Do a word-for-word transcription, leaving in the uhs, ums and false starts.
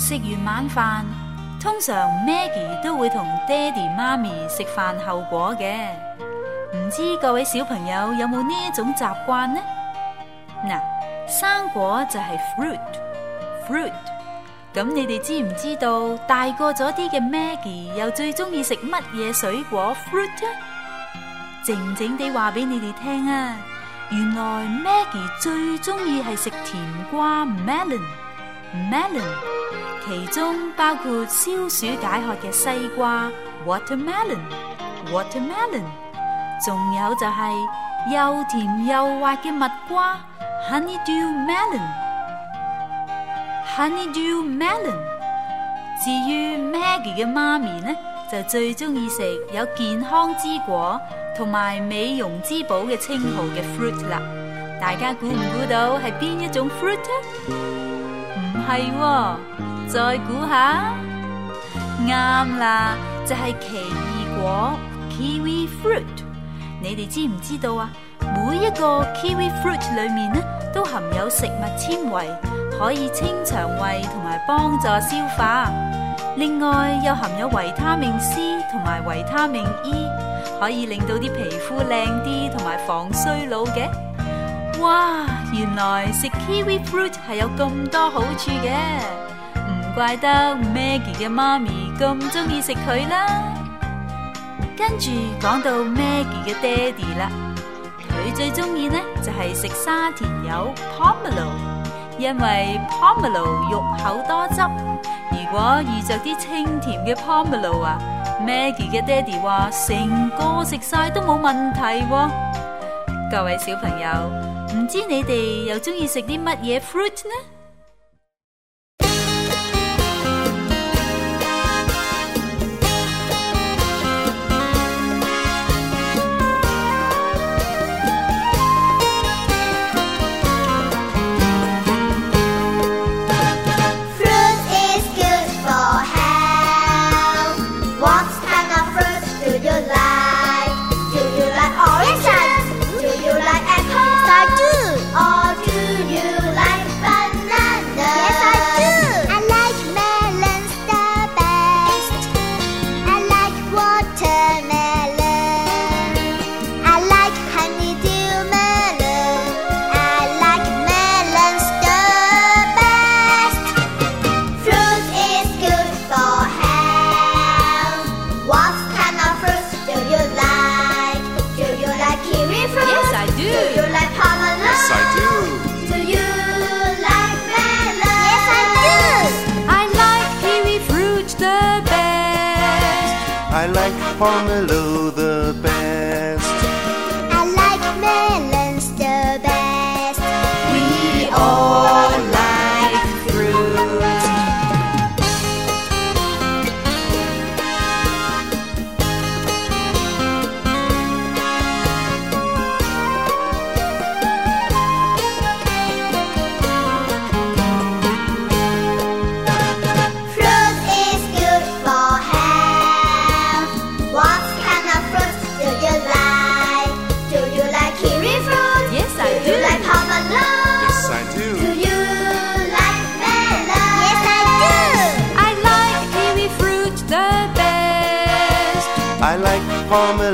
食完晚飯，通常 Maggie 都會同爹哋媽咪食飯後果嘅。唔知各位小朋友有冇呢一種習慣呢？嗱，生果就係 fruit，fruit。咁你哋知唔知道大個咗啲嘅 Maggie 又最中意食乜嘢水果 fruit 呢？靜靜地話俾你哋聽啊，原來 Maggie 最中意係食甜瓜 melon，melon， 其中包括消暑解渴嘅西瓜 watermelon，watermelon， 仲有就係又甜又滑嘅蜜瓜 honeydew melon，honeydew melon。至於 Maggie 嘅媽咪呢，就最中意食有健康之果同埋美容之寶嘅稱號嘅 fruit 啦。大家估唔估到係邊一種 fruit 啊？唔係喎，再估下。啱啦，就係奇異果 kiwi fruit。你哋知唔知道啊？每一個 kiwi fruit 裏面呢，都含有食物纖維，可以清腸胃同埋幫助消化。另外又含有維他命 C 同埋維他命 E， 可以令到啲皮膚靚啲同埋防衰老嘅。哇，原來食 kiwi fruit 係有咁多好處嘅，唔怪得 Maggie 嘅媽咪咁中意食佢啦。跟住講到 Maggie 嘅爹哋啦，佢最中意呢就係食沙田柚 pomelo， 因為 pomelo 肉厚多汁。如果遇着啲清甜嘅 pomelo 啊， Maggie 嘅爹哋話成個食晒都冇問題喎。各位小朋友，唔知你哋又中意食啲乜嘢 fruit 呢？ I like pomelo the best. I like melons the best. We all like fruit. Fruit is good for health. What kind of fruit do you like? Do you like kiwi fruit? Yes, I do. do. You like pomelo? Yes, I do. Do you like melon? Yes, I do. I like kiwi fruit the best. I like pomelo